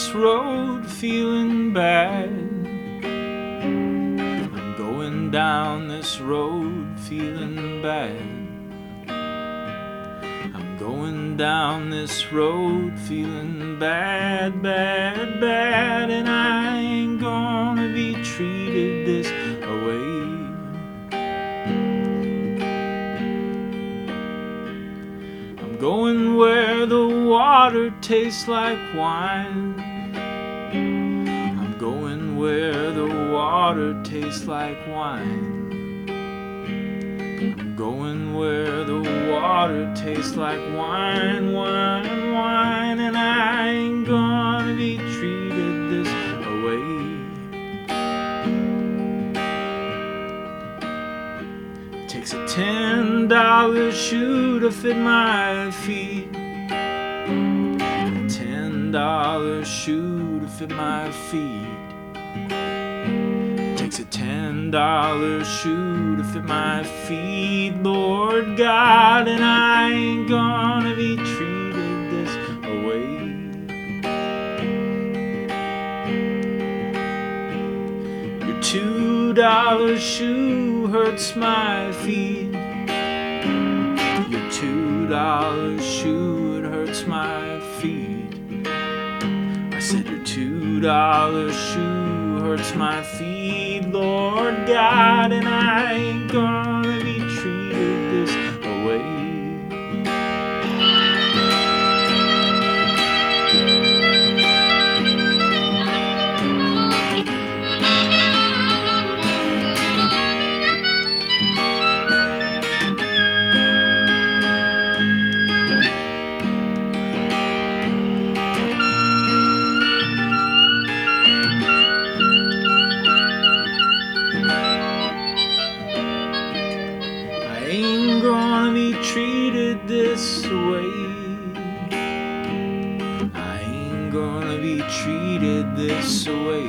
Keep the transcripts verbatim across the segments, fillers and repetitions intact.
this road feeling bad. I'm going down this road feeling bad. I'm going down this road feeling bad, bad, bad, and I ain't gonna be treated this way. I'm going where the water tastes like wine. I'm going where the water tastes like wine. I'm going where the water tastes like wine, wine, wine, and I ain't gonna be treated this way. It takes a ten dollar shoe to fit my feet. A ten dollar shoe to fit my feet. It takes a ten dollar shoe to fit my feet, Lord God, and I ain't gonna be treated this way. Your two dollar shoe hurts my feet. Your two dollar shoe, it hurts my feet. I said your two dollar shoe hurts my feet, Lord God, and I ain't gonna be treated this way. Ain't gonna be treated this way. I ain't gonna be treated this way.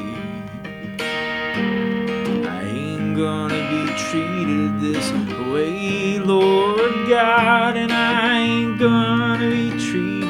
I ain't gonna be treated this way, Lord God, and I ain't gonna be treated